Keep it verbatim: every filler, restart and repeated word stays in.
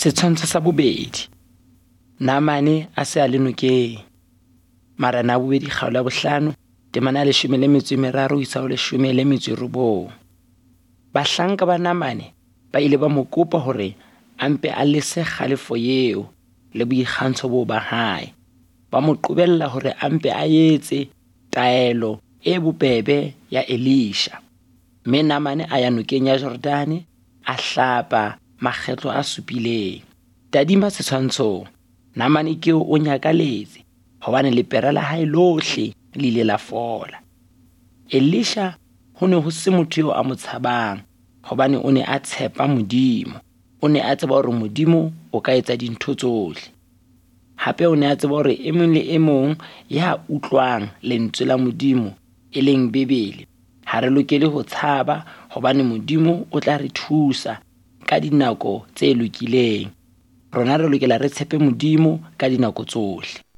Setshwantsho sa bobedi. Naamane a se a le nokeng. Marena a bobedi kgaolo ya bohlano, temana ya leshome le metso e meraro ho isa ho leshome le metso e robong. Bahlanka ba Naamane ba ile ba mo kopa hore a mpe a lese kgalefo eo le boikgantsho bo ba hae. Ba mo qobella hore a mpe a etse taelo e bobebe ya Elisha. Mme Naamane a ya nokeng ya Jordane a hlapa makgetlo a supileng. Tadima setshwantsho. Naamane ke o nyakaletse hobane lepera la hae lohle le ile la fola. Elisha ho ne ho se motho eo a mo tshabang hobane o ne a tshepa Modimo. O ne a tseba hore Modimo o ka etsa dintho tsohle. Hape o ne a tseba hore e mong le e mong ya utlwang lentswe la Modimo e leng Bebele ha re lokele ho tshaba hobane Modimo o tla re thusa ka dinako tse lokileng. Rona re lokela re tshepe Modimo ka dinako tsohle.